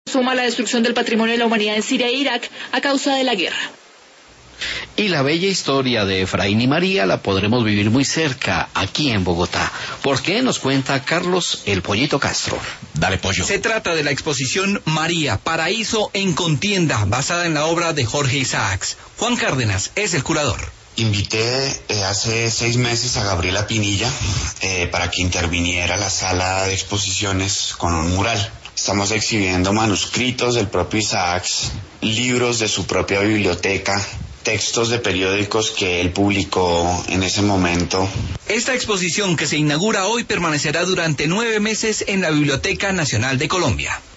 suma la destrucción del patrimonio de la humanidad en Siria e Irak a causa de la guerra. Y la bella historia de Efraín y María la podremos vivir muy cerca, aquí en Bogotá. ¿Por qué? Nos cuenta Carlos el Pollito Castro. Dale, pollo. Se trata de la exposición María, Paraíso en Contienda, basada en la obra de Jorge Isaacs. Juan Cárdenas es el curador. Invité hace 6 meses a Gabriela Pinilla para que interviniera la sala de exposiciones con un mural. Estamos exhibiendo manuscritos del propio Isaacs, libros de su propia biblioteca, textos de periódicos que él publicó en ese momento. Esta exposición, que se inaugura hoy, permanecerá durante 9 meses en la Biblioteca Nacional de Colombia.